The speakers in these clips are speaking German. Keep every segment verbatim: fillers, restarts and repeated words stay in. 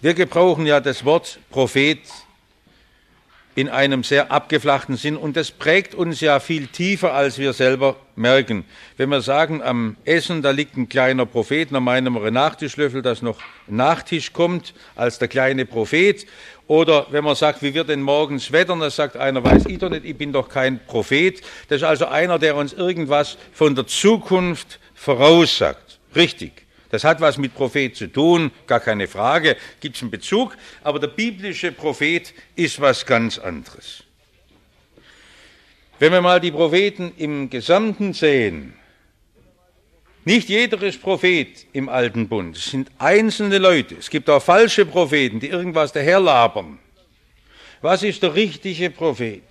Wir gebrauchen ja das Wort Prophet in einem sehr abgeflachten Sinn und das prägt uns ja viel tiefer, als wir selber merken. Wenn wir sagen, am Essen, da liegt ein kleiner Prophet, dann meinen wir einen Nachtischlöffel, dass noch ein Nachtisch kommt, als der kleine Prophet. Oder wenn man sagt, wie wird denn morgens Wetter, dann sagt einer, weiß ich doch nicht, ich bin doch kein Prophet. Das ist also einer, der uns irgendwas von der Zukunft voraussagt. Richtig. Das hat was mit Prophet zu tun, gar keine Frage, gibt es einen Bezug, aber der biblische Prophet ist was ganz anderes. Wenn wir mal die Propheten im Gesamten sehen, nicht jeder ist Prophet im Alten Bund, es sind einzelne Leute, es gibt auch falsche Propheten, die irgendwas daherlabern. Was ist der richtige Prophet?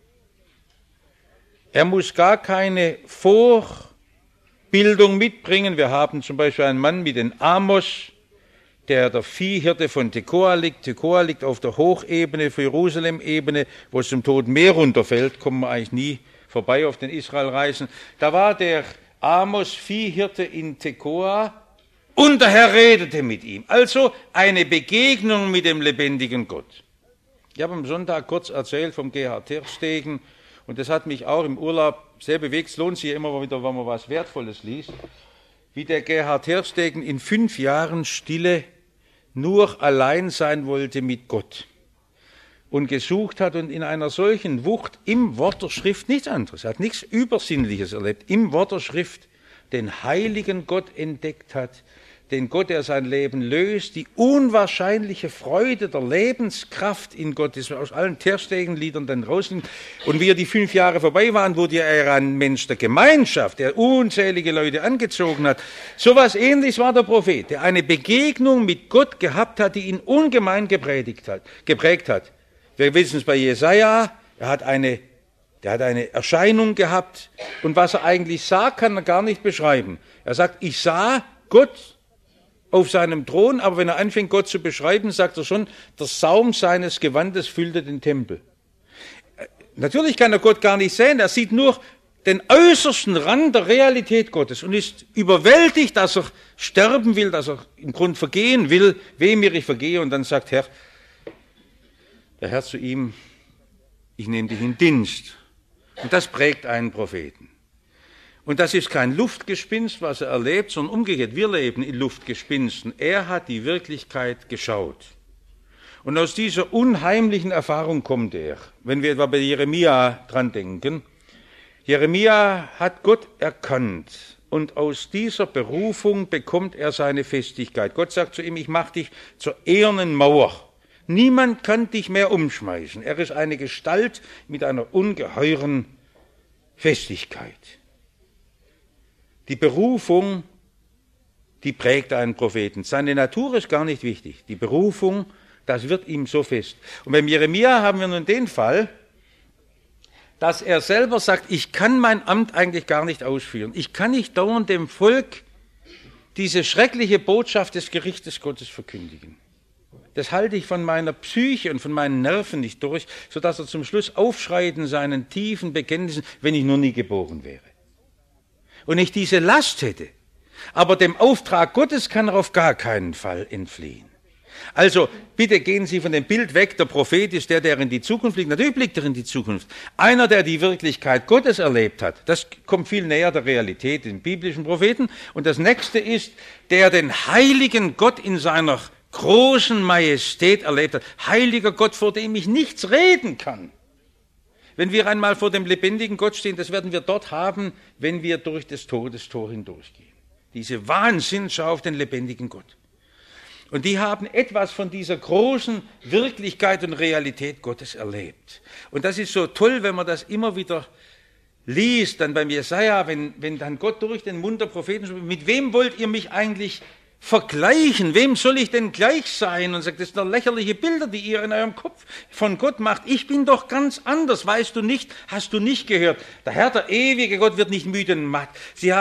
Er muss gar keine Vor- Bildung mitbringen. Wir haben zum Beispiel einen Mann wie den Amos, der der Viehhirte von Tekoa liegt. Tekoa liegt auf der Hochebene, für Jerusalem-Ebene, wo es zum Toten Meer runterfällt, kommen wir eigentlich nie vorbei auf den Israelreisen. Da war der Amos Viehhirte in Tekoa und der Herr redete mit ihm. Also eine Begegnung mit dem lebendigen Gott. Ich habe am Sonntag kurz erzählt vom Gerhard Terstegen und das hat mich auch im Urlaub sehr bewegt. Es lohnt sich ja immer wieder, wenn man was Wertvolles liest, wie der Gerhard Terstegen in fünf Jahren Stille nur allein sein wollte mit Gott und gesucht hat und in einer solchen Wucht im Wort der Schrift nichts anderes, er hat nichts Übersinnliches erlebt, im Wort der Schrift den heiligen Gott entdeckt hat, den Gott, der sein Leben löst, die unwahrscheinliche Freude der Lebenskraft in Gott, das aus allen Terstegen-Liedern dann rausnimmt. Und wie er die fünf Jahre vorbei waren, wurde er ein Mensch der Gemeinschaft, der unzählige Leute angezogen hat. So was Ähnliches war der Prophet, der eine Begegnung mit Gott gehabt hat, die ihn ungemein gepredigt hat, geprägt hat. Wir wissen es bei Jesaja, er hat eine, der hat eine Erscheinung gehabt und was er eigentlich sah, kann er gar nicht beschreiben. Er sagt, ich sah Gott auf seinem Thron, aber wenn er anfängt, Gott zu beschreiben, sagt er schon, der Saum seines Gewandes füllte den Tempel. Natürlich kann er Gott gar nicht sehen, er sieht nur den äußersten Rand der Realität Gottes und ist überwältigt, dass er sterben will, dass er im Grunde vergehen will, weh mir ich vergehe, und dann sagt Herr, der Herr zu ihm, ich nehme dich in Dienst. Und das prägt einen Propheten. Und das ist kein Luftgespinst, was er erlebt, sondern umgekehrt, wir leben in Luftgespinsten. Er hat die Wirklichkeit geschaut. Und aus dieser unheimlichen Erfahrung kommt er. Wenn wir etwa bei Jeremia dran denken, Jeremia hat Gott erkannt und aus dieser Berufung bekommt er seine Festigkeit. Gott sagt zu ihm, ich mache dich zur ehernen Mauer. Niemand kann dich mehr umschmeißen. Er ist eine Gestalt mit einer ungeheuren Festigkeit. Die Berufung, die prägt einen Propheten. Seine Natur ist gar nicht wichtig. Die Berufung, das wird ihm so fest. Und beim Jeremia haben wir nun den Fall, dass er selber sagt, ich kann mein Amt eigentlich gar nicht ausführen. Ich kann nicht dauernd dem Volk diese schreckliche Botschaft des Gerichtes Gottes verkündigen. Das halte ich von meiner Psyche und von meinen Nerven nicht durch, sodass er zum Schluss aufschreit in seinen tiefen Bekenntnissen, wenn ich nur nie geboren wäre. Und ich diese Last hätte. Aber dem Auftrag Gottes kann er auf gar keinen Fall entfliehen. Also bitte gehen Sie von dem Bild weg, der Prophet ist der, der in die Zukunft blickt. Natürlich blickt er in die Zukunft. Einer, der die Wirklichkeit Gottes erlebt hat, das kommt viel näher der Realität in biblischen Propheten. Und das nächste ist, der den heiligen Gott in seiner großen Majestät erlebt hat. Heiliger Gott, vor dem ich nichts reden kann. Wenn wir einmal vor dem lebendigen Gott stehen, das werden wir dort haben, wenn wir durch das Todestor hindurchgehen. Diese Wahnsinnsschau auf den lebendigen Gott. Und die haben etwas von dieser großen Wirklichkeit und Realität Gottes erlebt. Und das ist so toll, wenn man das immer wieder liest, dann beim Jesaja, wenn, wenn dann Gott durch den Mund der Propheten spricht, mit wem wollt ihr mich eigentlich vergleichen? Wem soll ich denn gleich sein? Und sagt, das sind doch lächerliche Bilder, die ihr in eurem Kopf von Gott macht. Ich bin doch ganz anders, weißt du nicht, hast du nicht gehört. Der Herr, der ewige Gott, wird nicht müde und matt. Sie haben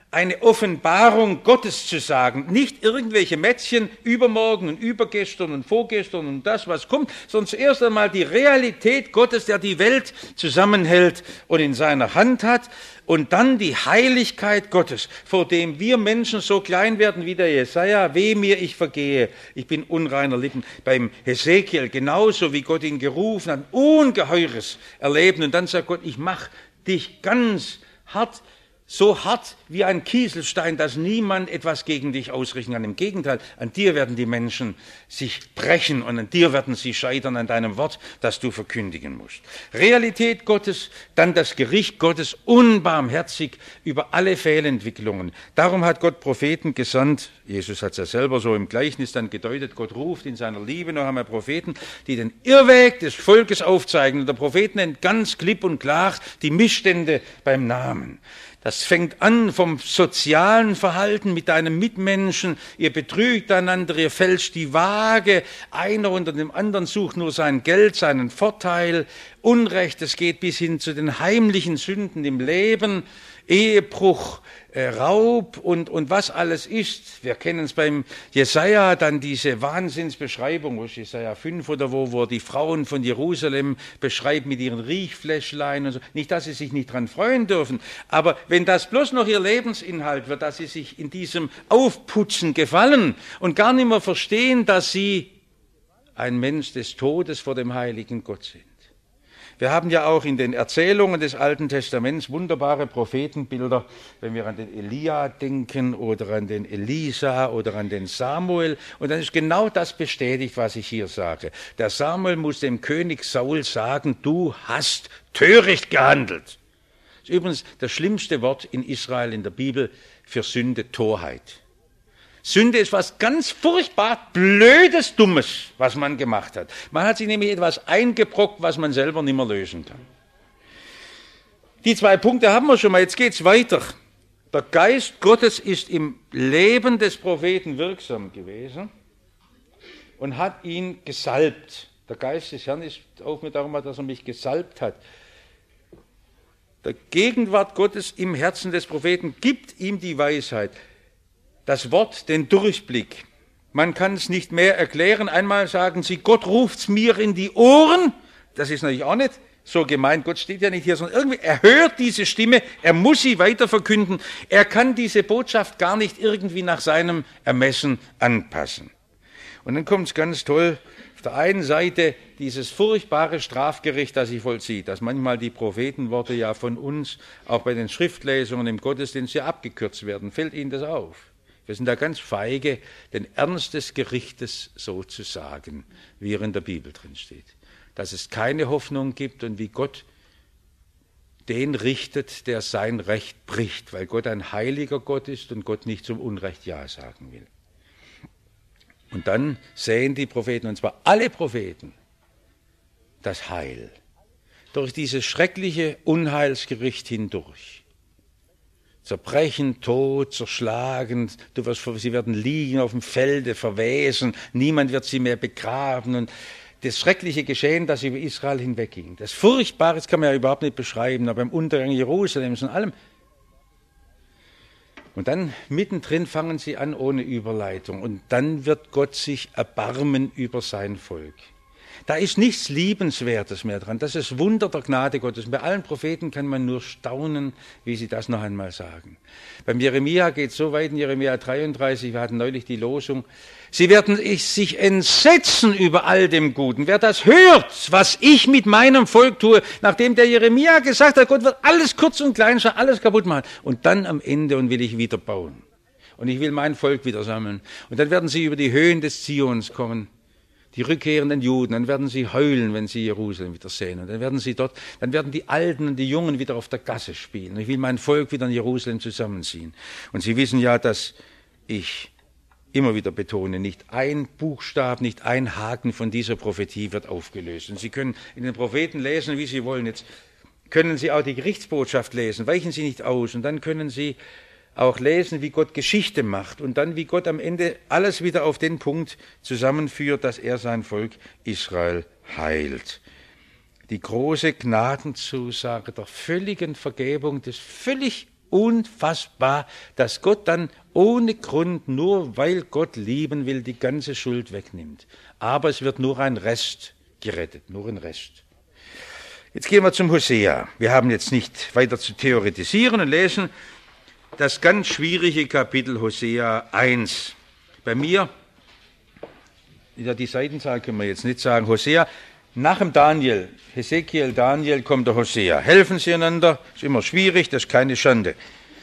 eine Offenbarung Gottes zu sagen, nicht irgendwelche Mätzchen übermorgen und übergestern und vorgestern und das, was kommt, sondern zuerst einmal die Realität Gottes, der die Welt zusammenhält und in seiner Hand hat, und dann die Heiligkeit Gottes, vor dem wir Menschen so klein werden wie der Jesaja, weh mir, ich vergehe, ich bin unreiner Lippen. Beim Hesekiel genauso, wie Gott ihn gerufen hat, ungeheures Erleben, und dann sagt Gott, ich mach dich ganz hart, so hart wie ein Kieselstein, dass niemand etwas gegen dich ausrichten kann. Im Gegenteil, an dir werden die Menschen sich brechen und an dir werden sie scheitern, an deinem Wort, das du verkündigen musst. Realität Gottes, dann das Gericht Gottes, unbarmherzig über alle Fehlentwicklungen. Darum hat Gott Propheten gesandt. Jesus hat es ja selber so im Gleichnis dann gedeutet. Gott ruft in seiner Liebe noch einmal Propheten, die den Irrweg des Volkes aufzeigen. Und der Prophet nennt ganz klipp und klar die Missstände beim Namen. Das fängt an vom sozialen Verhalten mit deinem Mitmenschen. Ihr betrügt einander, ihr fälscht die Waage. Einer unter dem anderen sucht nur sein Geld, seinen Vorteil. Unrecht, es geht bis hin zu den heimlichen Sünden im Leben. Ehebruch, äh, Raub und, und was alles ist. Wir kennen es beim Jesaja, dann diese Wahnsinnsbeschreibung, wo ist Jesaja fünf oder wo, wo die Frauen von Jerusalem beschreibt mit ihren Riechfläschlein und so. Nicht, dass sie sich nicht dran freuen dürfen, aber wenn das bloß noch ihr Lebensinhalt wird, dass sie sich in diesem Aufputzen gefallen und gar nicht mehr verstehen, dass sie ein Mensch des Todes vor dem heiligen Gott sind. Wir haben ja auch in den Erzählungen des Alten Testaments wunderbare Prophetenbilder, wenn wir an den Elia denken oder an den Elisa oder an den Samuel. Und dann ist genau das bestätigt, was ich hier sage. Der Samuel muss dem König Saul sagen, du hast töricht gehandelt. Das ist übrigens das schlimmste Wort in Israel in der Bibel für Sünde, Torheit. Sünde ist was ganz furchtbar Blödes, Dummes, was man gemacht hat. Man hat sich nämlich etwas eingebrockt, was man selber nicht mehr lösen kann. Die zwei Punkte haben wir schon mal, jetzt geht's weiter. Der Geist Gottes ist im Leben des Propheten wirksam gewesen und hat ihn gesalbt. Der Geist des Herrn ist auch mir darum, dass er mich gesalbt hat. Der Gegenwart Gottes im Herzen des Propheten gibt ihm die Weisheit. Das Wort, den Durchblick. Man kann es nicht mehr erklären. Einmal sagen sie, Gott ruft's mir in die Ohren. Das ist natürlich auch nicht so gemeint. Gott steht ja nicht hier, sondern irgendwie, er hört diese Stimme, er muss sie weiter verkünden. Er kann diese Botschaft gar nicht irgendwie nach seinem Ermessen anpassen. Und dann kommt es ganz toll, auf der einen Seite dieses furchtbare Strafgericht, das sich vollzieht, dass manchmal die Prophetenworte ja von uns, auch bei den Schriftlesungen im Gottesdienst, ja abgekürzt werden. Fällt Ihnen das auf? Wir sind da ganz feige, den Ernst des Gerichtes so zu sagen, wie er in der Bibel drin steht. Dass es keine Hoffnung gibt und wie Gott den richtet, der sein Recht bricht, weil Gott ein heiliger Gott ist und Gott nicht zum Unrecht Ja sagen will. Und dann sehen die Propheten, und zwar alle Propheten, das Heil. Durch dieses schreckliche Unheilsgericht hindurch. Zerbrechen, Tod, zerschlagen, du wirst, sie werden liegen auf dem Felde, verwesen, niemand wird sie mehr begraben. Und das schreckliche Geschehen, das über Israel hinwegging, das Furchtbare, das kann man ja überhaupt nicht beschreiben, aber im Untergang Jerusalems und allem. Und dann mittendrin fangen sie an ohne Überleitung und dann wird Gott sich erbarmen über sein Volk. Da ist nichts Liebenswertes mehr dran. Das ist Wunder der Gnade Gottes. Und bei allen Propheten kann man nur staunen, wie sie das noch einmal sagen. Beim Jeremia geht es so weit, in Jeremia dreiunddreißig, wir hatten neulich die Losung, sie werden sich entsetzen über all dem Guten. Wer das hört, was ich mit meinem Volk tue, nachdem der Jeremia gesagt hat, Gott wird alles kurz und klein, alles kaputt machen. Und dann am Ende und will ich wieder bauen. Und ich will mein Volk wieder sammeln. Und dann werden sie über die Höhen des Zions kommen. Die rückkehrenden Juden, dann werden sie heulen, wenn sie Jerusalem wieder sehen. Und dann werden sie dort, dann werden die Alten und die Jungen wieder auf der Gasse spielen. Ich will mein Volk wieder in Jerusalem zusammenziehen. Und Sie wissen ja, dass ich immer wieder betone, nicht ein Buchstaben, nicht ein Haken von dieser Prophetie wird aufgelöst. Und Sie können in den Propheten lesen, wie Sie wollen. Jetzt können Sie auch die Gerichtsbotschaft lesen, weichen Sie nicht aus. Und dann können Sie auch lesen, wie Gott Geschichte macht und dann, wie Gott am Ende alles wieder auf den Punkt zusammenführt, dass er sein Volk Israel heilt. Die große Gnadenzusage der völligen Vergebung des völlig unfassbar, dass Gott dann ohne Grund, nur weil Gott lieben will, die ganze Schuld wegnimmt. Aber es wird nur ein Rest gerettet, nur ein Rest. Jetzt gehen wir zum Hosea. Wir haben jetzt nicht weiter zu theoretisieren und lesen das ganz schwierige Kapitel Hosea eins. Bei mir, ja, die Seitenzahl können wir jetzt nicht sagen, Hosea, nach dem Daniel, Hesekiel, Daniel, kommt der Hosea. Helfen Sie einander, ist immer schwierig, das ist keine Schande.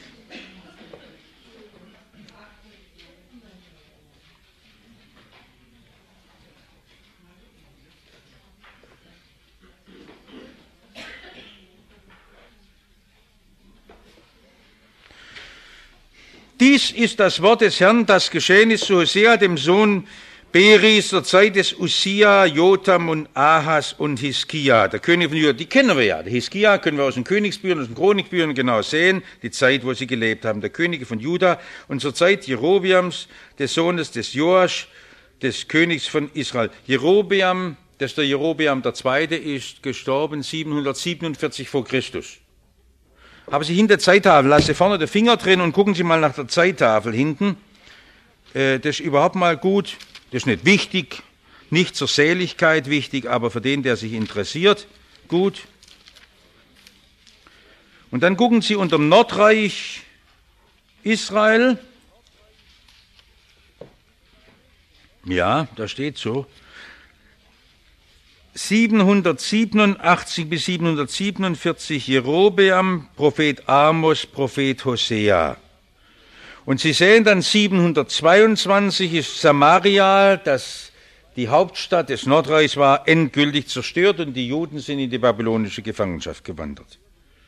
Dies ist das Wort des Herrn, das geschehen ist zu Hosea, dem Sohn Beris, zur Zeit des Usia, Jotam und Ahas und Hiskia, der König von Juda. Die kennen wir ja. Der Hiskia können wir aus den Königsbüchern, aus den Chronikbüchern genau sehen, die Zeit, wo sie gelebt haben. Der König von Juda und zur Zeit Jerobeams, des Sohnes des Joasch, des Königs von Israel. Jerobeam, das der Jerobeam der Zweite ist, gestorben siebenhundertsiebenundvierzig vor Christus. Haben Sie hinter der Zeittafel, lassen Sie vorne den Finger drin und gucken Sie mal nach der Zeittafel hinten. Äh, das ist überhaupt mal gut. Das ist nicht wichtig, nicht zur Seligkeit wichtig, aber für den, der sich interessiert, gut. Und dann gucken Sie unter dem Nordreich Israel. Ja, da steht so. siebenhundertsiebenundachtzig bis siebenhundertsiebenundvierzig Jerobeam, Prophet Amos, Prophet Hosea. Und Sie sehen dann siebenhundertzweiundzwanzig ist Samaria, das die Hauptstadt des Nordreichs war, endgültig zerstört und die Juden sind in die babylonische Gefangenschaft gewandert.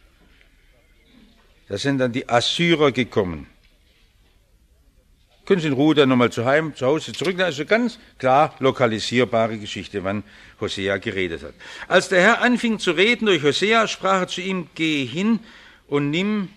Da sind dann die Assyrer gekommen. Können Sie in Ruhe dann nochmal zu, heim, zu Hause zurück. Das ist eine ganz klar lokalisierbare Geschichte, wann Hosea geredet hat. Als der Herr anfing zu reden durch Hosea, sprach er zu ihm, geh hin und nimm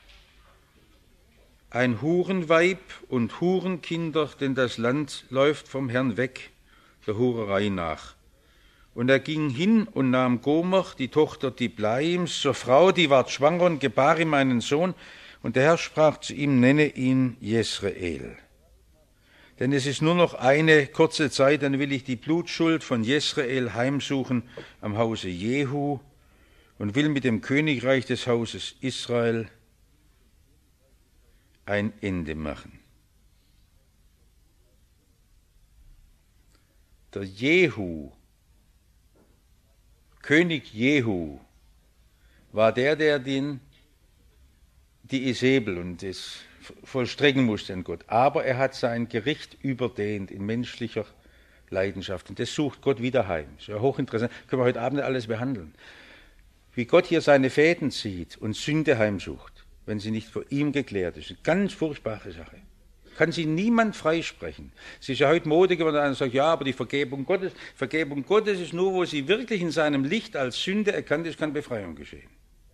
ein Hurenweib und Hurenkinder, denn das Land läuft vom Herrn weg, der Hurerei nach. Und er ging hin und nahm Gomer, die Tochter Diblaims, zur Frau, die ward schwanger und gebar ihm einen Sohn. Und der Herr sprach zu ihm, nenne ihn Jesreel. Denn es ist nur noch eine kurze Zeit, dann will ich die Blutschuld von Jesreel heimsuchen am Hause Jehu und will mit dem Königreich des Hauses Israel ein Ende machen. Der Jehu, König Jehu, war der, der den, die Isabel und das vollstrecken musste an Gott. Aber er hat sein Gericht überdehnt in menschlicher Leidenschaft. Und das sucht Gott wieder heim. Das ist ja hochinteressant. Können wir heute Abend alles behandeln. Wie Gott hier seine Fäden zieht und Sünde heimsucht, wenn sie nicht vor ihm geklärt ist. Eine ganz furchtbare Sache. Kann sie niemand freisprechen. Es ist ja heute Mode geworden, einer sagt, ja, aber die Vergebung Gottes, Vergebung Gottes ist nur, wo sie wirklich in seinem Licht als Sünde erkannt ist, kann Befreiung geschehen.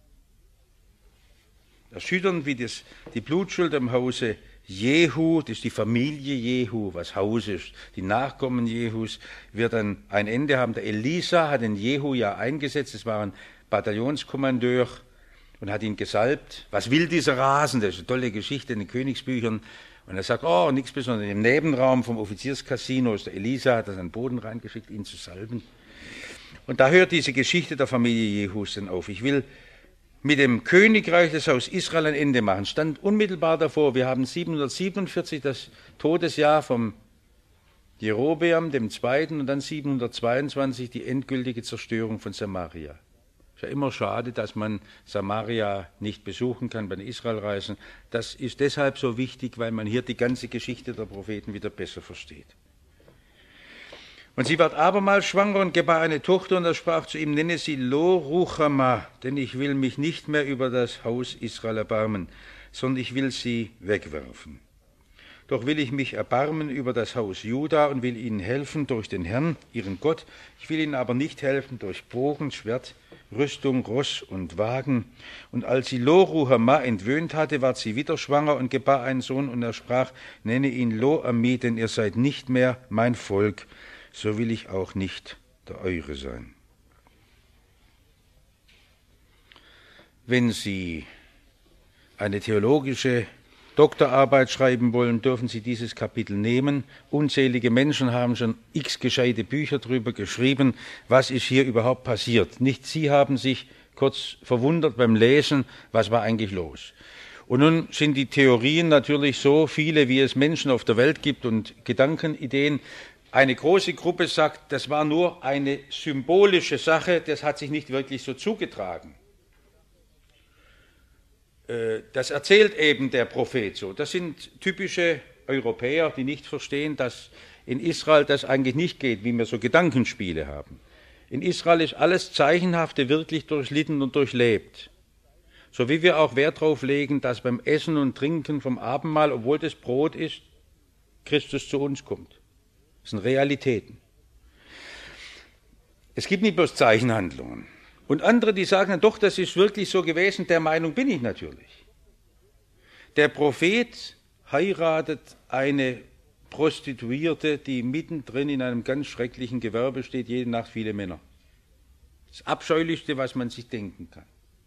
Erschütternd wie das, die Blutschuld am Hause Jehu, das ist die Familie Jehu, was Haus ist, die Nachkommen Jehus, wird dann ein Ende haben. Der Elisa hat den Jehu ja eingesetzt, das war ein Bataillonskommandeur und hat ihn gesalbt. Was will dieser Rasen? Das ist eine tolle Geschichte in den Königsbüchern. Und er sagt, oh, nichts Besonderes. Im Nebenraum vom Offizierscasino ist der Elisa, hat er seinen Boden reingeschickt, ihn zu salben. Und da hört diese Geschichte der Familie Jehus dann auf. Ich will mit dem Königreich des Haus Israel ein Ende machen. Stand unmittelbar davor. Wir haben siebenhundertsiebenundvierzig, das Todesjahr vom Jerobeam, dem Zweiten, und dann siebenhundertzweiundzwanzig die endgültige Zerstörung von Samaria. Ist ja immer schade, dass man Samaria nicht besuchen kann bei den Israelreisen. Das ist deshalb so wichtig, weil man hier die ganze Geschichte der Propheten wieder besser versteht. Und sie ward abermals schwanger und gebar eine Tochter, und er sprach zu ihm, nenne sie Lo Ruchama, denn ich will mich nicht mehr über das Haus Israel erbarmen, sondern ich will sie wegwerfen. Doch will ich mich erbarmen über das Haus Juda und will ihnen helfen durch den Herrn, ihren Gott. Ich will ihnen aber nicht helfen durch Bogen, Schwert, Rüstung, Ross und Wagen. Und als sie Lo Ruchama entwöhnt hatte, ward sie wieder schwanger und gebar einen Sohn, und er sprach, nenne ihn Lo Ami, denn ihr seid nicht mehr mein Volk, so will ich auch nicht der eure sein. Wenn Sie eine theologische Doktorarbeit schreiben wollen, dürfen Sie dieses Kapitel nehmen. Unzählige Menschen haben schon x gescheite Bücher darüber geschrieben, was ist hier überhaupt passiert. Nicht Sie haben sich kurz verwundert beim Lesen, was war eigentlich los. Und nun sind die Theorien natürlich so viele, wie es Menschen auf der Welt gibt und Gedankenideen. Eine große Gruppe sagt, das war nur eine symbolische Sache, das hat sich nicht wirklich so zugetragen. Das erzählt eben der Prophet so. Das sind typische Europäer, die nicht verstehen, dass in Israel das eigentlich nicht geht, wie wir so Gedankenspiele haben. In Israel ist alles Zeichenhafte wirklich durchlitten und durchlebt. So wie wir auch Wert darauf legen, dass beim Essen und Trinken vom Abendmahl, obwohl das Brot ist, Christus zu uns kommt. Das sind Realitäten. Es gibt nicht bloß Zeichenhandlungen. Und andere, die sagen, doch, das ist wirklich so gewesen, der Meinung bin ich natürlich. Der Prophet heiratet eine Prostituierte, die mittendrin in einem ganz schrecklichen Gewerbe steht, jede Nacht viele Männer. Das Abscheulichste, was man sich denken kann.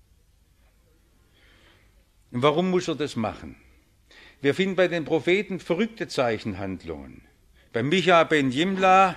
Und warum muss er das machen? Wir finden bei den Propheten verrückte Zeichenhandlungen. Bei Micha ben Jimla,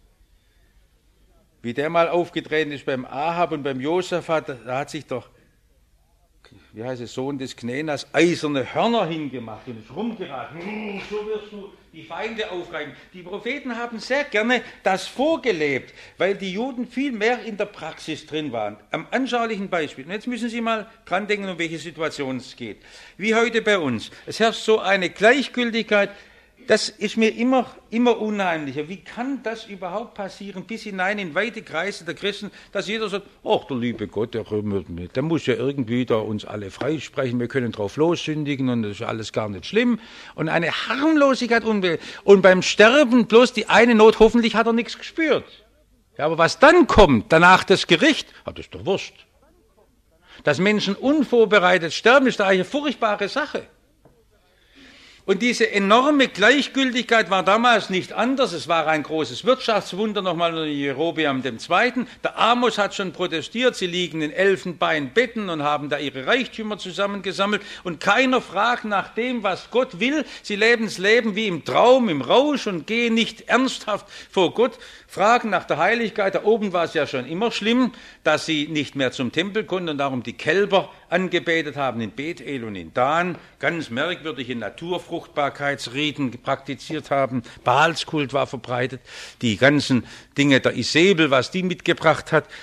wie der mal aufgetreten ist beim Ahab und beim Josaphat, da hat sich doch, wie heißt es, Sohn des Knenas, eiserne Hörner hingemacht und ist rumgeraten. So wirst du die Feinde aufreiben. Die Propheten haben sehr gerne das vorgelebt, weil die Juden viel mehr in der Praxis drin waren. Am anschaulichen Beispiel. Und jetzt müssen Sie mal dran denken, um welche Situation es geht. Wie heute bei uns. Es herrscht so eine Gleichgültigkeit. Das ist mir immer, immer unheimlicher. Wie kann das überhaupt passieren, bis hinein in weite Kreise der Christen, dass jeder sagt, ach, der liebe Gott, der, der muss ja irgendwie da uns alle freisprechen, wir können drauf lossündigen und das ist alles gar nicht schlimm. Und eine Harmlosigkeit und, und beim Sterben bloß die eine Not, hoffentlich hat er nichts gespürt. Ja, aber was dann kommt, danach das Gericht, ah, das ist doch Wurst. Dass Menschen unvorbereitet sterben, ist da eine furchtbare Sache. Und diese enorme Gleichgültigkeit war damals nicht anders. Es war ein großes Wirtschaftswunder, nochmal unter Jerobeam der Zweite. Der Amos hat schon protestiert, sie liegen in Elfenbeinbetten und haben da ihre Reichtümer zusammengesammelt. Und keiner fragt nach dem, was Gott will. Sie leben das Leben wie im Traum, im Rausch und gehen nicht ernsthaft vor Gott. Fragen nach der Heiligkeit. Da oben war es ja schon immer schlimm, dass sie nicht mehr zum Tempel konnten und darum die Kälber angebetet haben in Bethel und in Dan. Ganz merkwürdige Naturfruchtbarkeitsriten praktiziert haben. Baalskult war verbreitet. Die ganzen Dinge der Isabel, was die mitgebracht hat.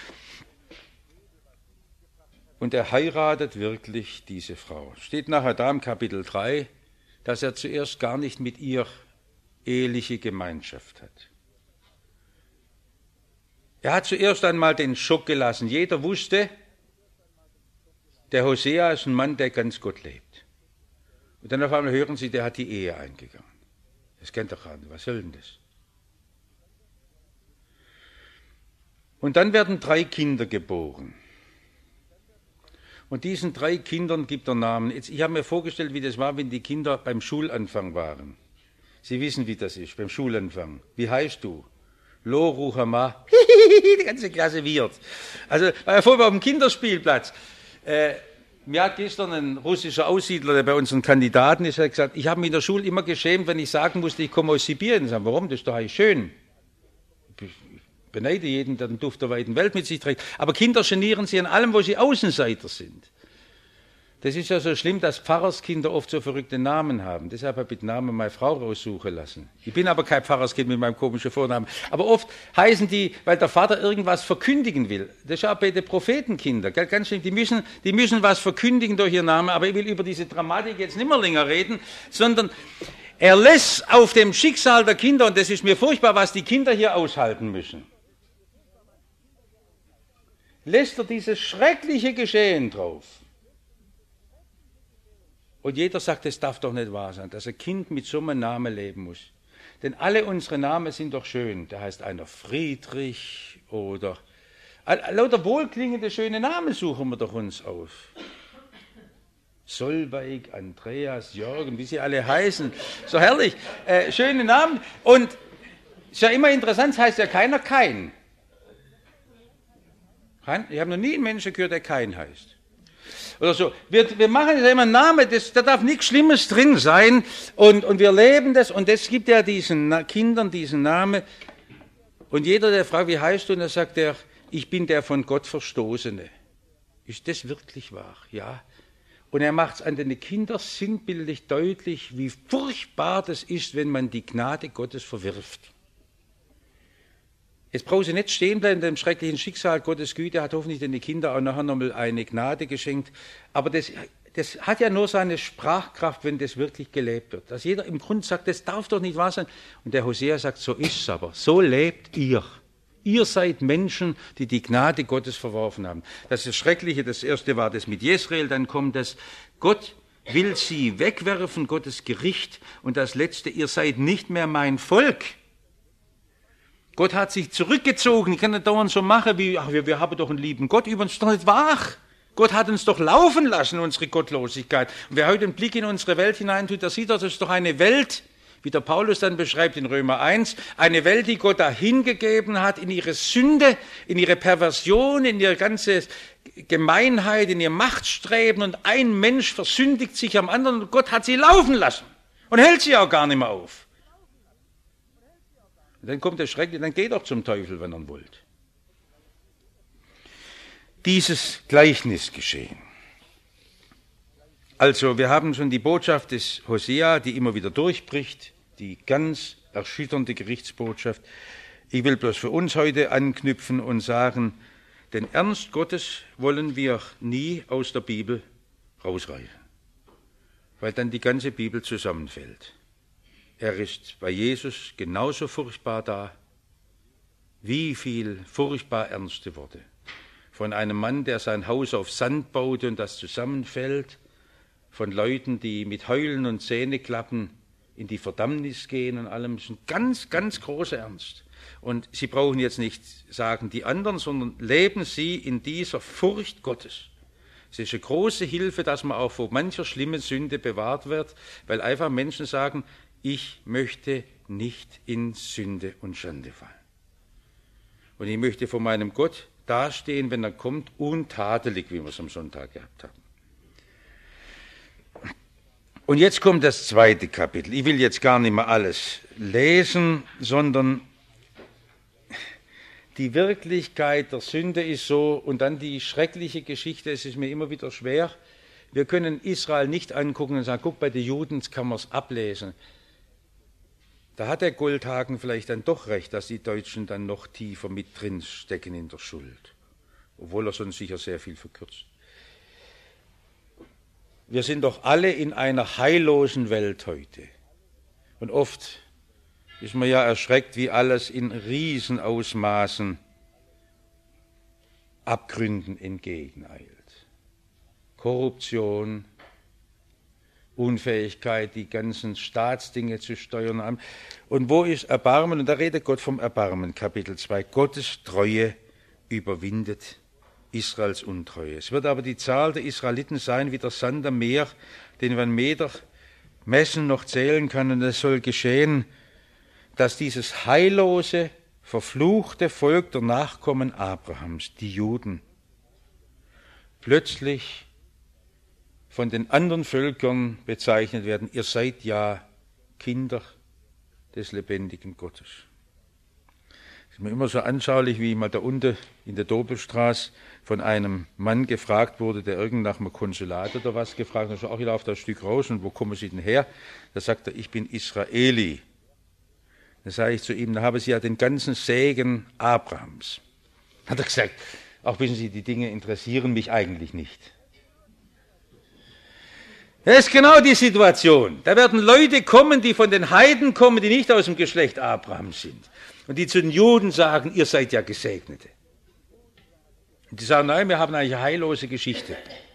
Und er heiratet wirklich diese Frau. Steht nachher da im Kapitel drei, dass er zuerst gar nicht mit ihr eheliche Gemeinschaft hat. Er hat zuerst einmal den Schock gelassen. Jeder wusste, der Hosea ist ein Mann, der ganz Gott lebt. Und dann auf einmal hören Sie, der hat die Ehe eingegangen. Das kennt doch keiner. Was soll denn das? Und dann werden drei Kinder geboren. Und diesen drei Kindern gibt er Namen. Jetzt, ich habe mir vorgestellt, wie das war, wenn die Kinder beim Schulanfang waren. Sie wissen, wie das ist, beim Schulanfang. Wie heißt du? Lo Ruchama. Die ganze Klasse wird. Also, war ja vorher auf dem Kinderspielplatz. Äh, mir hat gestern ein russischer Aussiedler, der bei unseren Kandidaten ist, hat gesagt, ich habe mich in der Schule immer geschämt, wenn ich sagen musste, ich komme aus Sibirien. Ich sage, warum? Das ist doch eigentlich schön. Ich beneide jeden, der den Duft der weiten Welt mit sich trägt. Aber Kinder genieren sich an allem, wo sie Außenseiter sind. Das ist ja so schlimm, dass Pfarrerskinder oft so verrückte Namen haben. Deshalb habe ich den Namen meiner Frau raussuchen lassen. Ich bin aber kein Pfarrerskind mit meinem komischen Vornamen. Aber oft heißen die, weil der Vater irgendwas verkündigen will. Das ist ja bei den Prophetenkinder. Ganz schlimm. Die müssen, die müssen was verkündigen durch ihren Namen. Aber ich will über diese Dramatik jetzt nicht mehr länger reden, sondern er lässt auf dem Schicksal der Kinder, und das ist mir furchtbar, was die Kinder hier aushalten müssen, lässt er dieses schreckliche Geschehen drauf. Und jeder sagt, es darf doch nicht wahr sein, dass ein Kind mit so einem Namen leben muss. Denn alle unsere Namen sind doch schön. Da heißt einer Friedrich oder... Lauter wohlklingende, schöne Namen suchen wir doch uns aus. Solveig, Andreas, Jürgen, wie sie alle heißen. So herrlich. Äh, schöne Namen. Und ist ja immer interessant, es heißt ja keiner Kain. Ich habe noch nie einen Menschen gehört, der Kain heißt. oder so. Wir, wir machen es immer einen Namen, das, da darf nichts Schlimmes drin sein und, und wir leben das und das gibt ja diesen Na- Kindern diesen Namen. Und jeder, der fragt, wie heißt du, und dann sagt er, ich bin der von Gott Verstoßene. Ist das wirklich wahr? Ja. Und er macht es an den Kindern sinnbildlich deutlich, wie furchtbar das ist, wenn man die Gnade Gottes verwirft. Jetzt brauchen Sie nicht stehen bleiben, dem schrecklichen Schicksal. Gottes Güte hat hoffentlich den Kindern auch nachher nochmal eine Gnade geschenkt. Aber das, das hat ja nur seine Sprachkraft, wenn das wirklich gelebt wird. Dass jeder im Grunde sagt, das darf doch nicht wahr sein. Und der Hosea sagt, so ist es aber. So lebt ihr. Ihr seid Menschen, die die Gnade Gottes verworfen haben. Das ist das Schreckliche. Das erste war das mit Jesrael, dann kommt das, Gott will sie wegwerfen, Gottes Gericht. Und das letzte, ihr seid nicht mehr mein Volk. Gott hat sich zurückgezogen. Ich kann nicht dauernd so machen, wie, ach, wir, wir haben doch einen lieben Gott über uns. Das ist doch nicht wahr. Gott hat uns doch laufen lassen, unsere Gottlosigkeit. Und wer heute einen Blick in unsere Welt hineintut, der sieht doch, das ist doch eine Welt, wie der Paulus dann beschreibt in Römer eins, eine Welt, die Gott dahingegeben hat in ihre Sünde, in ihre Perversion, in ihre ganze Gemeinheit, in ihr Machtstreben. Und ein Mensch versündigt sich am anderen und Gott hat sie laufen lassen und hält sie auch gar nicht mehr auf. Und dann kommt der Schreck, dann geht doch zum Teufel, wenn ihr wollt. Dieses Gleichnis geschehen. Also, wir haben schon die Botschaft des Hosea, die immer wieder durchbricht, die ganz erschütternde Gerichtsbotschaft. Ich will bloß für uns heute anknüpfen und sagen, den Ernst Gottes wollen wir nie aus der Bibel rausreißen, weil dann die ganze Bibel zusammenfällt. Er ist bei Jesus genauso furchtbar da, wie viel furchtbar ernste Worte. Von einem Mann, der sein Haus auf Sand baute und das zusammenfällt, von Leuten, die mit Heulen und Zähneklappen in die Verdammnis gehen und allem. Das ist ein ganz, ganz großer Ernst. Und Sie brauchen jetzt nicht sagen die anderen, sondern leben Sie in dieser Furcht Gottes. Es ist eine große Hilfe, dass man auch vor mancher schlimmen Sünde bewahrt wird, weil einfach Menschen sagen, ich möchte nicht in Sünde und Schande fallen. Und ich möchte vor meinem Gott dastehen, wenn er kommt, untadelig, wie wir es am Sonntag gehabt haben. Und jetzt kommt das zweite Kapitel. Ich will jetzt gar nicht mehr alles lesen, sondern die Wirklichkeit der Sünde ist so, und dann die schreckliche Geschichte, es ist mir immer wieder schwer. Wir können Israel nicht angucken und sagen, guck, bei den Juden kann man es ablesen. Da hat der Goldhagen vielleicht dann doch recht, dass die Deutschen dann noch tiefer mit drin stecken in der Schuld, obwohl er sonst sicher sehr viel verkürzt. Wir sind doch alle in einer heillosen Welt heute. Und oft ist man ja erschreckt, wie alles in Riesenausmaßen Abgründen entgegeneilt. Korruption, Unfähigkeit, die ganzen Staatsdinge zu steuern. Und wo ist Erbarmen? Und da redet Gott vom Erbarmen, Kapitel zwei. Gottes Treue überwindet Israels Untreue. Es wird aber die Zahl der Israeliten sein wie der Sand am Meer, den man Meter messen noch zählen kann. Und es soll geschehen, dass dieses heillose, verfluchte Volk der Nachkommen Abrahams, die Juden, plötzlich von den anderen Völkern bezeichnet werden, ihr seid ja Kinder des lebendigen Gottes. Es ist mir immer so anschaulich, wie mal da unten in der Dobelstraße von einem Mann gefragt wurde, der irgend nach einem Konsulat oder was gefragt hat. Ich sage, ach, ich laufe da ein Stück raus und wo kommen Sie denn her? Da sagt er, ich bin Israeli. Da sage ich zu ihm, da haben Sie ja den ganzen Segen Abrahams. Hat er gesagt, auch wissen Sie, die Dinge interessieren mich eigentlich nicht. Das ist genau die Situation. Da werden Leute kommen, die von den Heiden kommen, die nicht aus dem Geschlecht Abrahams sind. Und die zu den Juden sagen, ihr seid ja Gesegnete. Und die sagen, nein, wir haben eigentlich eine heillose Geschichte.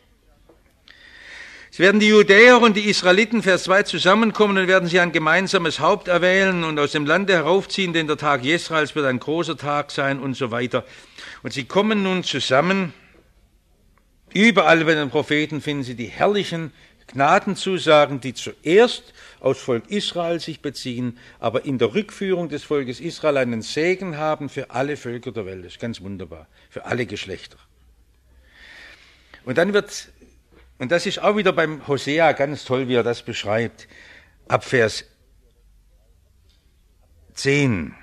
Es werden die Judäer und die Israeliten, Vers zwei, zusammenkommen und werden sie ein gemeinsames Haupt erwählen und aus dem Lande heraufziehen, denn der Tag Jesraels wird ein großer Tag sein und so weiter. Und sie kommen nun zusammen. Überall bei den Propheten finden sie die herrlichen Gnadenzusagen, die zuerst aus Volk Israel sich beziehen, aber in der Rückführung des Volkes Israel einen Segen haben für alle Völker der Welt. Das ist ganz wunderbar, für alle Geschlechter. Und dann wird Und das ist auch wieder beim Hosea ganz toll, wie er das beschreibt. Ab Vers zehn.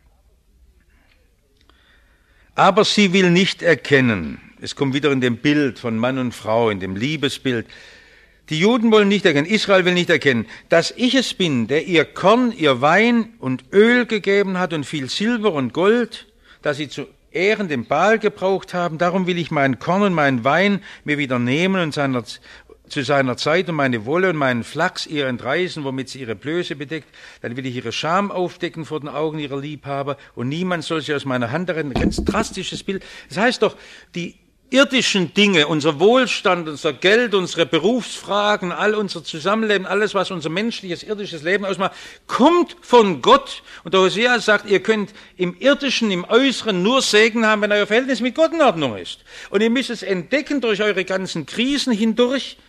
Aber sie will nicht erkennen, es kommt wieder in dem Bild von Mann und Frau, in dem Liebesbild, die Juden wollen nicht erkennen, Israel will nicht erkennen, dass ich es bin, der ihr Korn, ihr Wein und Öl gegeben hat und viel Silber und Gold, dass sie zu Ehren den Baal gebraucht haben. Darum will ich mein Korn und meinen Wein mir wieder nehmen und seiner, zu seiner Zeit und meine Wolle und meinen Flachs ihr entreißen, womit sie ihre Blöße bedeckt. Dann will ich ihre Scham aufdecken vor den Augen ihrer Liebhaber und niemand soll sie aus meiner Hand retten. Ein ganz drastisches Bild. Das heißt doch, die irdischen Dinge, unser Wohlstand, unser Geld, unsere Berufsfragen, all unser Zusammenleben, alles, was unser menschliches, irdisches Leben ausmacht, kommt von Gott. Und der Hosea sagt, ihr könnt im Irdischen, im Äußeren nur Segen haben, wenn euer Verhältnis mit Gott in Ordnung ist. Und ihr müsst es entdecken durch eure ganzen Krisen hindurch.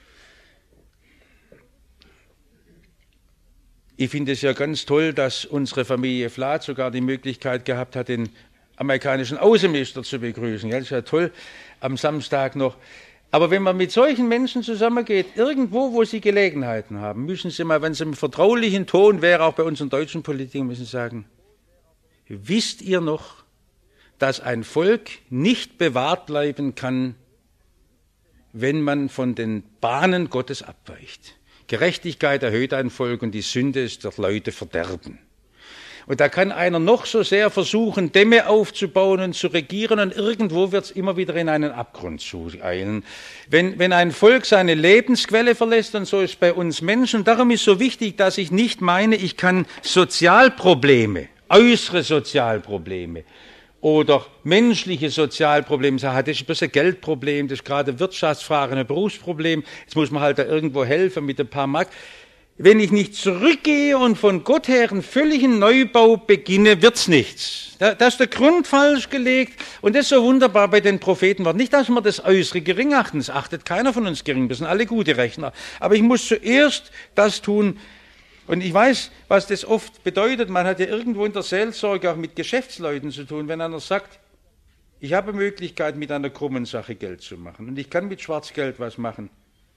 Ich finde es ja ganz toll, dass unsere Familie Flath sogar die Möglichkeit gehabt hat, den amerikanischen Außenminister zu begrüßen. Ja, das ist ja toll, am Samstag noch. Aber wenn man mit solchen Menschen zusammengeht, irgendwo, wo sie Gelegenheiten haben, müssen sie mal, wenn es im vertraulichen Ton wäre, auch bei unseren deutschen Politikern, müssen sie sagen, wisst ihr noch, dass ein Volk nicht bewahrt bleiben kann, wenn man von den Bahnen Gottes abweicht? Gerechtigkeit erhöht ein Volk und die Sünde ist der Leute Verderben. Und da kann einer noch so sehr versuchen, Dämme aufzubauen und zu regieren, und irgendwo wird es immer wieder in einen Abgrund zueilen. Wenn, wenn ein Volk seine Lebensquelle verlässt, und so ist bei uns Menschen, darum ist so wichtig, dass ich nicht meine, ich kann Sozialprobleme, äußere Sozialprobleme oder menschliche Sozialprobleme sagen, das ist bloß ein Geldproblem, das ist gerade eine Wirtschaftsfrage, ein Berufsproblem, jetzt muss man halt da irgendwo helfen mit ein paar Mark. Wenn ich nicht zurückgehe und von Gott her einen völligen Neubau beginne, wird's nichts. Da, da ist der Grund falsch gelegt, und das ist so wunderbar bei den Propheten war. Nicht, dass man das Äußere gering achten, das achtet keiner von uns gering, wir sind alle gute Rechner. Aber ich muss zuerst das tun, und ich weiß, was das oft bedeutet. Man hat ja irgendwo in der Seelsorge auch mit Geschäftsleuten zu tun, wenn einer sagt, ich habe Möglichkeit, mit einer krummen Sache Geld zu machen, und ich kann mit Schwarzgeld was machen.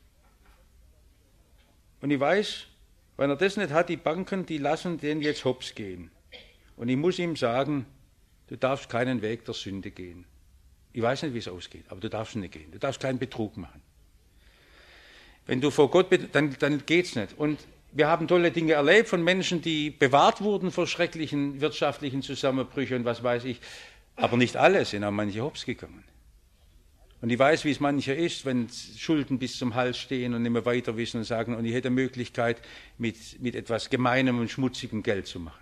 Und ich weiß, wenn er das nicht hat, die Banken, die lassen den jetzt hops gehen. Und ich muss ihm sagen, du darfst keinen Weg der Sünde gehen. Ich weiß nicht, wie es ausgeht, aber du darfst nicht gehen. Du darfst keinen Betrug machen. Wenn du vor Gott bist, dann, dann geht's nicht. Und wir haben tolle Dinge erlebt von Menschen, die bewahrt wurden vor schrecklichen wirtschaftlichen Zusammenbrüchen und was weiß ich. Aber nicht alle, sind auch manche hops gegangen. Und ich weiß, wie es mancher ist, wenn Schulden bis zum Hals stehen und nicht mehr weiter wissen und sagen, und ich hätte Möglichkeit, mit, mit etwas Gemeinem und schmutzigem Geld zu machen.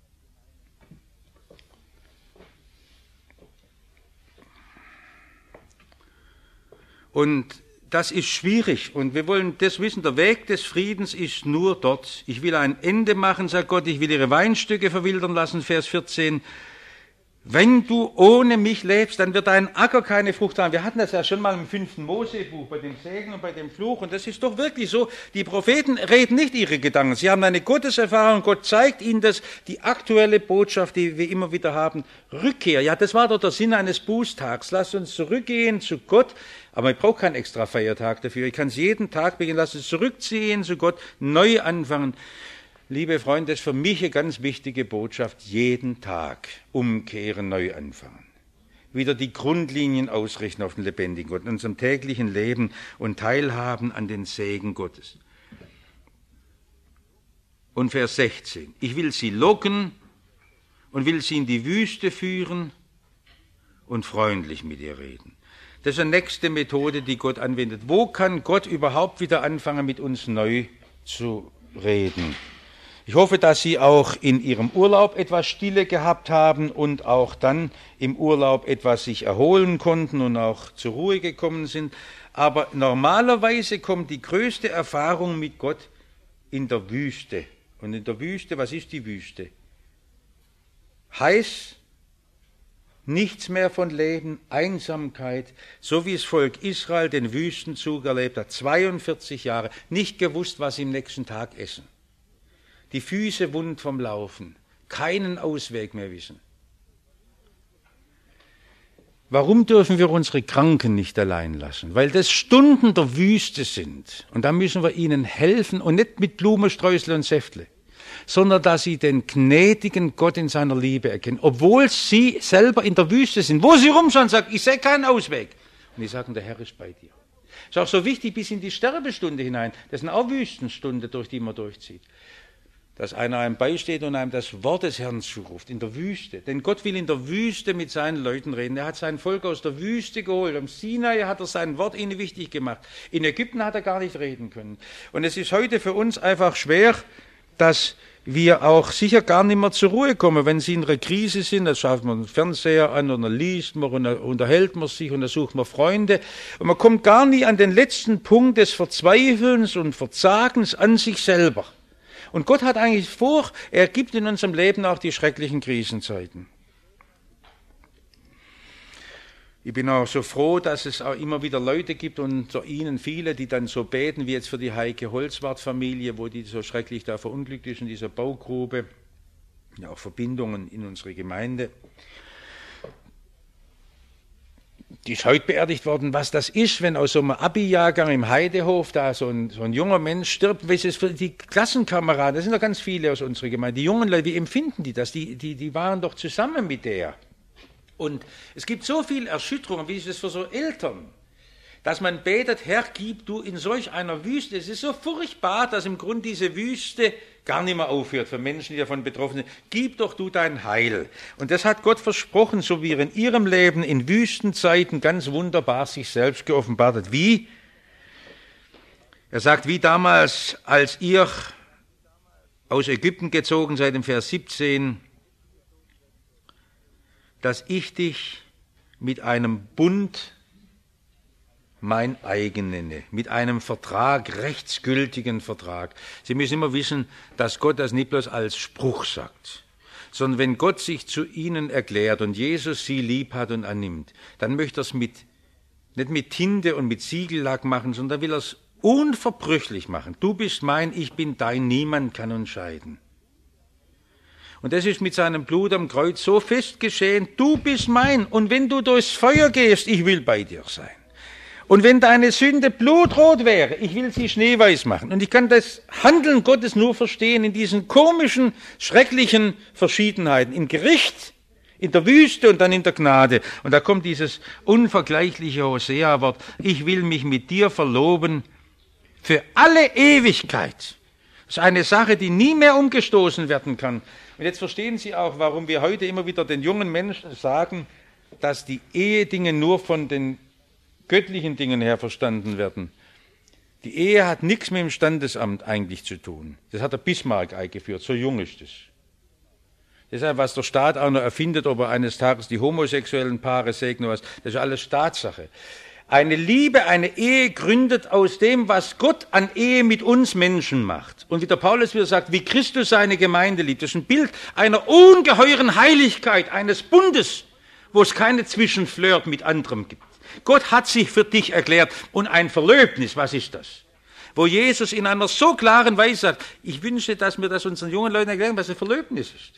Und das ist schwierig, und wir wollen das wissen, der Weg des Friedens ist nur dort. Ich will ein Ende machen, sagt Gott, ich will ihre Weinstücke verwildern lassen, Vers vierzehn. Wenn du ohne mich lebst, dann wird dein Acker keine Frucht haben. Wir hatten das ja schon mal im fünften Mosebuch, bei dem Segen und bei dem Fluch. Und das ist doch wirklich so. Die Propheten reden nicht ihre Gedanken. Sie haben eine Gotteserfahrung. Gott zeigt ihnen das, die aktuelle Botschaft, die wir immer wieder haben. Rückkehr. Ja, das war doch der Sinn eines Bußtags. Lasst uns zurückgehen zu Gott. Aber ich brauche keinen extra Feiertag dafür. Ich kann es jeden Tag beginnen. Lasst uns zurückziehen zu Gott, neu anfangen. Liebe Freunde, das ist für mich eine ganz wichtige Botschaft. Jeden Tag umkehren, neu anfangen. Wieder die Grundlinien ausrichten auf den lebendigen Gott, in unserem täglichen Leben, und teilhaben an den Segen Gottes. Und Vers sechzehn. Ich will sie locken und will sie in die Wüste führen und freundlich mit ihr reden. Das ist die nächste Methode, die Gott anwendet. Wo kann Gott überhaupt wieder anfangen, mit uns neu zu reden? Ich hoffe, dass Sie auch in Ihrem Urlaub etwas Stille gehabt haben und auch dann im Urlaub etwas sich erholen konnten und auch zur Ruhe gekommen sind. Aber normalerweise kommt die größte Erfahrung mit Gott in der Wüste. Und in der Wüste, was ist die Wüste? Heiß, nichts mehr von Leben, Einsamkeit, so wie das Volk Israel den Wüstenzug erlebt hat, zweiundvierzig Jahre, nicht gewusst, was sie im nächsten Tag essen. Die Füße wund vom Laufen, keinen Ausweg mehr wissen. Warum dürfen wir unsere Kranken nicht allein lassen? Weil das Stunden der Wüste sind. Und da müssen wir ihnen helfen und nicht mit Blumensträusel und Säftle, sondern dass sie den gnädigen Gott in seiner Liebe erkennen, obwohl sie selber in der Wüste sind, wo sie rumschauen und sagen, ich sehe keinen Ausweg. Und die sagen, der Herr ist bei dir. Ist auch so wichtig bis in die Sterbestunde hinein. Das sind auch Wüstenstunden, durch die man durchzieht. Dass einer einem beisteht und einem das Wort des Herrn zuruft, in der Wüste. Denn Gott will in der Wüste mit seinen Leuten reden. Er hat sein Volk aus der Wüste geholt. Am Sinai hat er sein Wort ihnen wichtig gemacht. In Ägypten hat er gar nicht reden können. Und es ist heute für uns einfach schwer, dass wir auch sicher gar nicht mehr zur Ruhe kommen. Wenn Sie in einer Krise sind, dann schaut man den Fernseher an und dann liest man und dann unterhält man sich und dann sucht man Freunde. Und man kommt gar nie an den letzten Punkt des Verzweifelns und Verzagens an sich selber. Und Gott hat eigentlich vor, er gibt in unserem Leben auch die schrecklichen Krisenzeiten. Ich bin auch so froh, dass es auch immer wieder Leute gibt, unter Ihnen viele, die dann so beten, wie jetzt für die Heike Holzwart-Familie, wo die so schrecklich da verunglückt ist in dieser Baugrube. Ja, auch Verbindungen in unsere Gemeinde. Die ist heute beerdigt worden, was das ist, wenn aus so einem Abi-Jahrgang im Heidehof da so ein, so ein junger Mensch stirbt, was ist für die Klassenkameraden, das sind doch ganz viele aus unserer Gemeinde, die jungen Leute, wie empfinden die das? Die, die, die waren doch zusammen mit der. Und es gibt so viel Erschütterung, wie ist es für so Eltern, dass man betet, Herr, gib du in solch einer Wüste. Es ist so furchtbar, dass im Grunde diese Wüste gar nicht mehr aufhört für Menschen, die davon betroffen sind. Gib doch du dein Heil. Und das hat Gott versprochen, so wie er in ihrem Leben in Wüstenzeiten ganz wunderbar sich selbst geoffenbart hat. Wie? Er sagt, wie damals, als ihr aus Ägypten gezogen seid, im Vers siebzehn, dass ich dich mit einem Bund mein eigen nenne, mit einem Vertrag, rechtsgültigen Vertrag. Sie müssen immer wissen, dass Gott das nicht bloß als Spruch sagt, sondern wenn Gott sich zu ihnen erklärt und Jesus sie lieb hat und annimmt, dann möchte er es mit, nicht mit Tinte und mit Siegellack machen, sondern will er es unverbrüchlich machen. Du bist mein, ich bin dein, niemand kann uns scheiden. Und das ist mit seinem Blut am Kreuz so fest geschehen, du bist mein, und wenn du durchs Feuer gehst, ich will bei dir sein. Und wenn deine Sünde blutrot wäre, ich will sie schneeweiß machen. Und ich kann das Handeln Gottes nur verstehen in diesen komischen, schrecklichen Verschiedenheiten. Im Gericht, in der Wüste und dann in der Gnade. Und da kommt dieses unvergleichliche Hosea-Wort, ich will mich mit dir verloben für alle Ewigkeit. Das ist eine Sache, die nie mehr umgestoßen werden kann. Und jetzt verstehen Sie auch, warum wir heute immer wieder den jungen Menschen sagen, dass die Ehedinge nur von den göttlichen Dingen her verstanden werden. Die Ehe hat nichts mit dem Standesamt eigentlich zu tun. Das hat der Bismarck eingeführt, so jung ist es. Deshalb, was der Staat auch noch erfindet, ob er eines Tages die homosexuellen Paare segnet, was, das ist alles Tatsache. Eine Liebe, eine Ehe gründet aus dem, was Gott an Ehe mit uns Menschen macht. Und wie der Paulus wieder sagt, wie Christus seine Gemeinde liebt. Das ist ein Bild einer ungeheuren Heiligkeit, eines Bundes, wo es keine Zwischenflirt mit anderem gibt. Gott hat sich für dich erklärt. Und ein Verlöbnis, was ist das? Wo Jesus in einer so klaren Weise sagt, ich wünsche, dass wir das unseren jungen Leuten erklären, was ein Verlöbnis ist.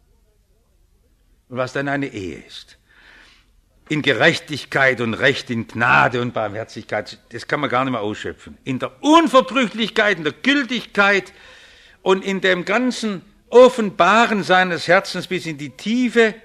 Und was dann eine Ehe ist. In Gerechtigkeit und Recht, in Gnade und Barmherzigkeit, das kann man gar nicht mehr ausschöpfen. In der Unverbrüchlichkeit, in der Gültigkeit und in dem ganzen Offenbaren seines Herzens bis in die Tiefe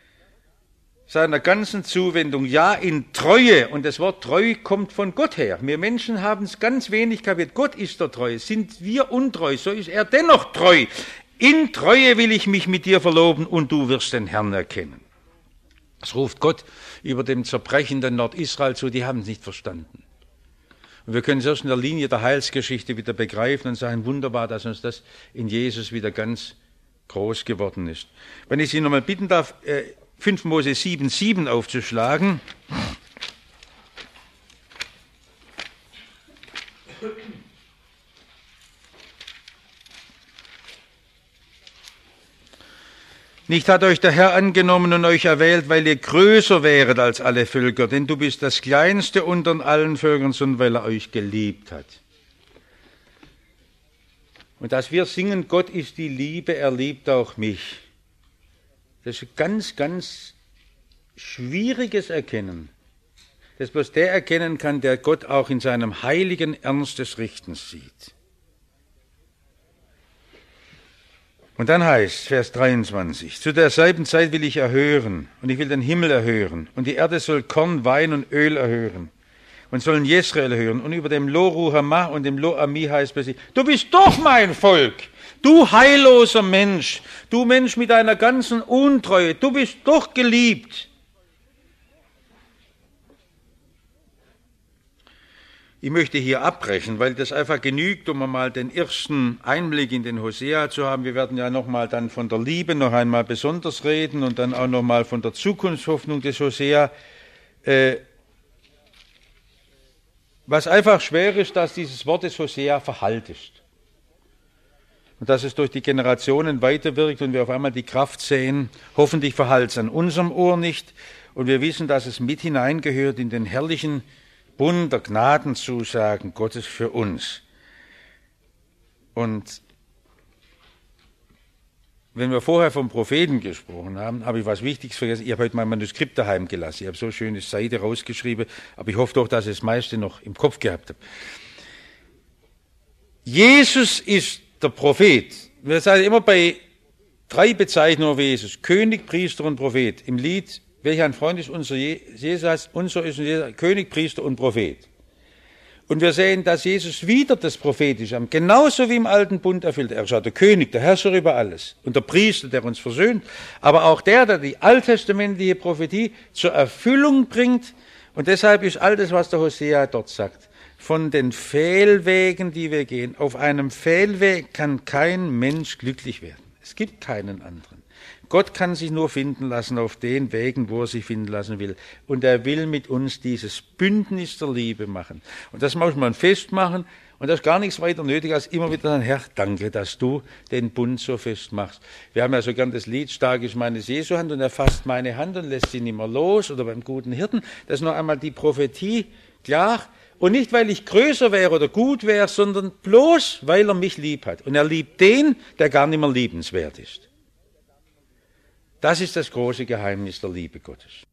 seiner ganzen Zuwendung, ja in Treue, und das Wort Treu kommt von Gott her. Wir Menschen haben es ganz wenig kapiert. Gott ist der Treue. Sind wir untreu, so ist er dennoch treu. In Treue will ich mich mit dir verloben und du wirst den Herrn erkennen. Das ruft Gott über dem zerbrechenden Nordisrael zu, die haben es nicht verstanden. Und wir können es erst in der Linie der Heilsgeschichte wieder begreifen und sagen, wunderbar, dass uns das in Jesus wieder ganz groß geworden ist. Wenn ich Sie nochmal bitten darf, äh, fünf Mose sieben, sieben aufzuschlagen. Nicht hat euch der Herr angenommen und euch erwählt, weil ihr größer wäret als alle Völker, denn du bist das Kleinste unter allen Völkern, sondern weil er euch geliebt hat. Und dass wir singen, Gott ist die Liebe, er liebt auch mich. Das ist ganz, ganz Schwieriges erkennen, das bloß der erkennen kann, der Gott auch in seinem heiligen Ernst des Richtens sieht. Und dann heißt, Vers dreiundzwanzig, zu derselben Zeit will ich erhören und ich will den Himmel erhören und die Erde soll Korn, Wein und Öl erhören und sollen Jesrael erhören und über dem Lo Ruhamah und dem Lo Ami heißt bei sich, du bist doch mein Volk, du heilloser Mensch, du Mensch mit deiner ganzen Untreue, du bist doch geliebt. Ich möchte hier abbrechen, weil das einfach genügt, um einmal den ersten Einblick in den Hosea zu haben. Wir werden ja nochmal dann von der Liebe noch einmal besonders reden und dann auch nochmal von der Zukunftshoffnung des Hosea. Äh, was einfach schwer ist, dass dieses Wort des Hosea verhallt ist. Und dass es durch die Generationen weiterwirkt und wir auf einmal die Kraft sehen, hoffentlich verhallt es an unserem Ohr nicht. Und wir wissen, dass es mit hineingehört in den herrlichen Bund der Gnadenzusagen Gottes für uns. Und wenn wir vorher vom Propheten gesprochen haben, habe ich was Wichtiges vergessen. Ich habe heute mein Manuskript daheim gelassen. Ich habe so eine schöne Seite rausgeschrieben, aber ich hoffe doch, dass ich das meiste noch im Kopf gehabt habe. Jesus ist der Prophet. Wir sagen immer bei drei Bezeichnungen für Jesus: König, Priester und Prophet. Im Lied Welch ein Freund ist unser Jesus, unser ist unser König, Priester und Prophet. Und wir sehen, dass Jesus wieder das Prophetische haben, genauso wie im Alten Bund erfüllt. Er ist auch der König, der Herrscher über alles und der Priester, der uns versöhnt, aber auch der, der die alttestamentliche Prophetie zur Erfüllung bringt. Und deshalb ist all das, was der Hosea dort sagt, von den Fehlwegen, die wir gehen. Auf einem Fehlweg kann kein Mensch glücklich werden. Es gibt keinen anderen. Gott kann sich nur finden lassen auf den Wegen, wo er sich finden lassen will. Und er will mit uns dieses Bündnis der Liebe machen. Und das muss man festmachen. Und das ist gar nichts weiter nötig, als immer wieder sagen, Herr, danke, dass du den Bund so fest machst. Wir haben ja so gern das Lied, stark ist meine Jesu-Hand und er fasst meine Hand und lässt sie nicht mehr los. Oder beim guten Hirten. Das ist noch einmal die Prophetie, klar. Und nicht, weil ich größer wäre oder gut wäre, sondern bloß, weil er mich lieb hat. Und er liebt den, der gar nicht mehr liebenswert ist. Das ist das große Geheimnis der Liebe Gottes.